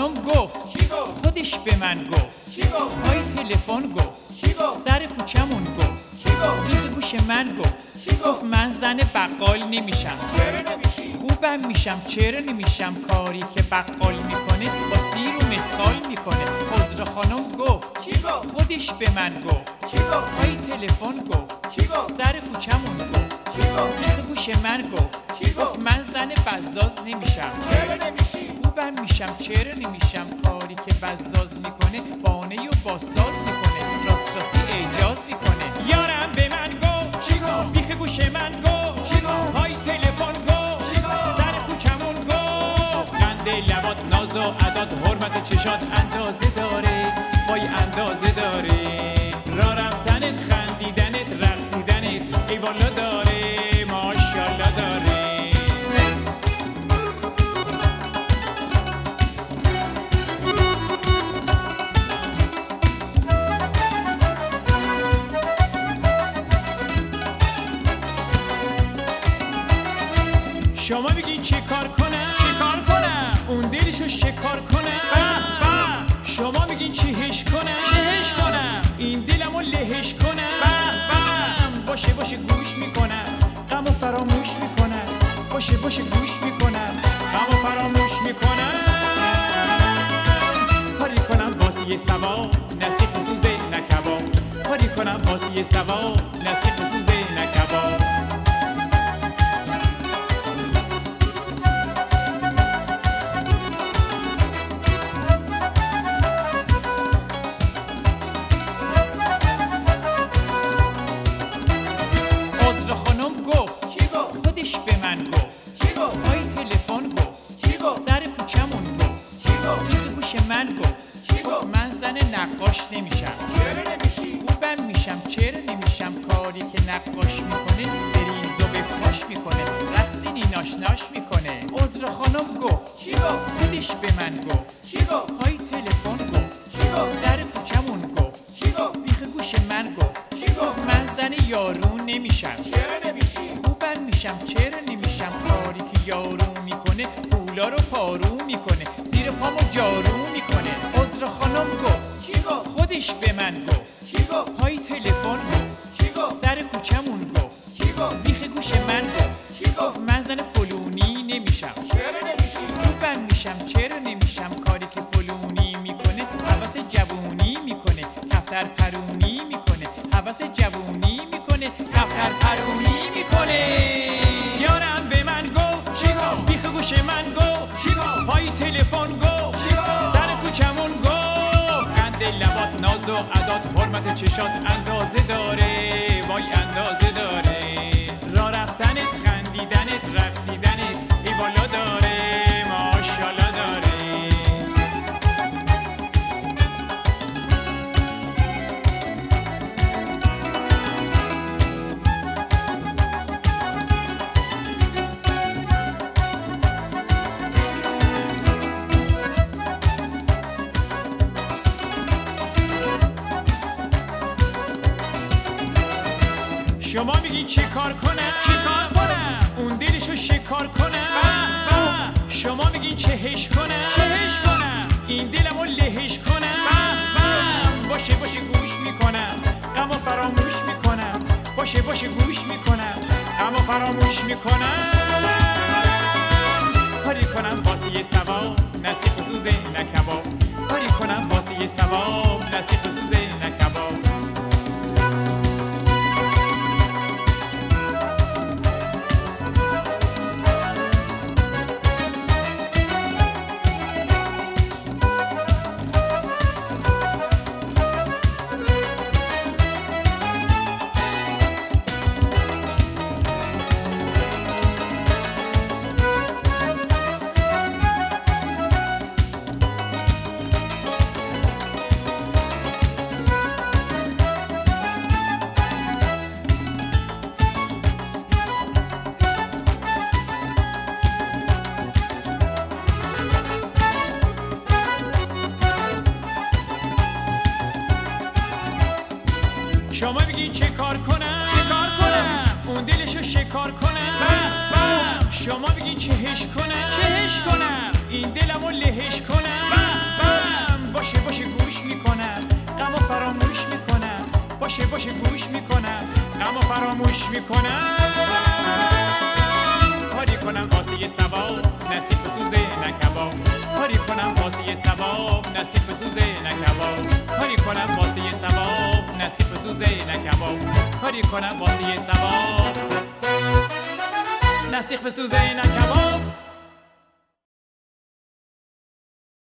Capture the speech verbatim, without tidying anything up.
خانم گفت چی گفت؟ خودش به من گفت چی گفت؟ پای تلفن گفت چی گفت؟ سر کوچمون گفت چی گفت؟ بیخ گوش من گفت چی گفت؟ گفت من زن بقال نمیشم چرا نمیشی؟ خوبم میشم چرا نمیشم کاری که بقال میکنه با سیر و مسقال میکنه عذر خانم گفت چی گفت؟ خودش به من گفت چی گفت؟ پای تلفن گفت چی گفت؟ سر کوچمون گفت چی گفت؟ بیخ گوش من گفت چی گفت؟ گفت من زن بزاز نمیشم چرا نمیشی؟ خوبم میشم چرا نمیشم کاری که بزاز میکنه بانه و باساز میکنه راست راستی اعجاز میکنه یارم به من گفت چی گفت؟ بیخ گوش من گفت چی گفت؟ پای تلفن گفت چی گفت؟ سر کوچمون گفت قند لبات ناز و عداد حرمت چشات اندازه داره وای اندازه داره را رفتنت خندیدنت رقصیدنت ای والا داره ماشاءالله داره شما بگین چه کار کنم چی کار کنم؟ اون دلشو شکار کنم به به شما میگین چی هش کنم چهش کنم؟ این دلمو لهش کنم به به باشه باشه گوش میکنم غمو فراموش میکنم باشه باشه گوش میکنم غمو فراموش میکنم کاری کنم واسه یه سوا نسیخ سوزه نکباب کاری کنم واسه یه سوا نسیخ سوزه نکباب چی گفت؟ خودش به من گفت چی گفت؟ پای تلفن گفت چی گفت؟ سر کوچمون گفت چی گفت؟ بیخ گوش من گفت چی گفت؟ من زن نقاش نمیشم چرا نمیشی؟ خوبم میشم چرا نمیشم کاری که نقاش میکنه بریز و بفاش میکنه رقصی نیناش ناش میکنه عذر خانم گفت چی گفت؟ خودش به من گفت چی گفت؟ پای تلفن گفت چی گفت؟ سر کوچمون گفت چی گفت؟ بیخ گوش من گفت چی گفت؟ من زن یارون نمیشم چرا نمیشی؟ خوبم میشم چرا نمیشم کاری که یارو میکنه پولا رو پارو میکنه زیر پامو جارو میکنه عذر خانم گفت چی گفت؟ خودش به من گفت چی گفت؟ پای تلفن گفت چی گفت؟ سر کوچمون گفت چی گفت؟ بیخ گوش من گفت چی گفت؟ من زن فلونی نمیشم چرا نمیشی؟ خوبم میشم چرا نمیشم کاری که فلونی میکنه حوث جوونی میکنه کفتر پرونی میکنه حوث جوونی میکنه کفتر پرونی میکنه یارم به من گفت چی گفت؟ بیخ گوش من گفت چی گفت؟ پای تلفن گفت چی گفت؟ سر کوچمون گفت قند لبات ناز و عداد حرمت چشات اندازه داره وای اندازه داره را رفتنت خندیدنت رقصیدنت ای والا داره ماشاءالله داره شما میگین چه کار کنم چی کار کنم؟ اون دلشو شکار کنم به به شما میگین چه هش کنم چهش کنم؟ این دلمو لهش کنم به باشه باشه گوش میکنم غمو فراموش میکنم باشه باشه گوش میکنم غمو فراموش میکنم کاری کنم واسه یه ثواب نسیخ و سوزه نکباب کاری کنم واسه یه ثواب نسیخ و سوزه نکباب باشه گوش میکنم غم و فراموش میکنم کاری کنم واسه یه ثواب نصیب بسوزه نکباب کاری کنم واسه یه ثواب نصیب بسوزه نکباب کاری کنم واسه یه ثواب نصیب بسوزه نکباب کاری کنم واسه یه ثواب نصیب بسوزه نکباب